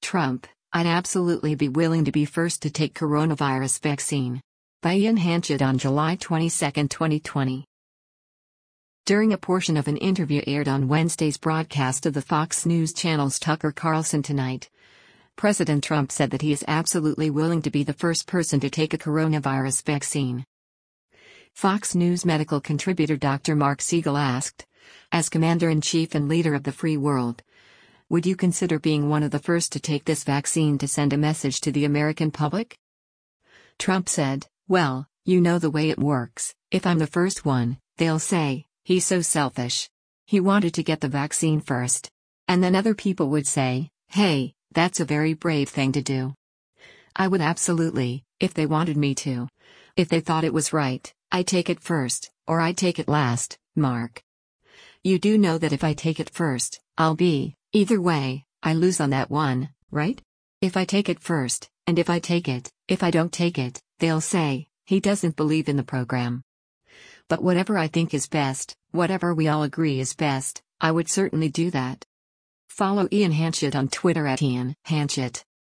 Trump, I'd absolutely be willing to be first to take coronavirus vaccine. By Ian Hanchett on July 22, 2020. During a portion of an interview aired on Wednesday's broadcast of the Fox News Channel's Tucker Carlson Tonight, President Trump said that he is absolutely willing to be the first person to take a coronavirus vaccine. Fox News medical contributor Dr. Mark Siegel asked, as Commander-in-Chief and leader of the free world, would you consider being one of the first to take this vaccine to send a message to the American public? Trump said, well, you know the way it works, if I'm the first one, they'll say, he's so selfish. He wanted to get the vaccine first. And then other people would say, hey, that's a very brave thing to do. I would absolutely, if they wanted me to. If they thought it was right, I'd take it first, or I'd take it last, Mark. You do know that if I take it first, I'll be, either way, I lose on that one, right? If I take it first, and if I take it, if I don't take it, they'll say, he doesn't believe in the program. But whatever I think is best, whatever we all agree is best, I would certainly do that. Follow Ian Hanchett on Twitter @IanHanchett.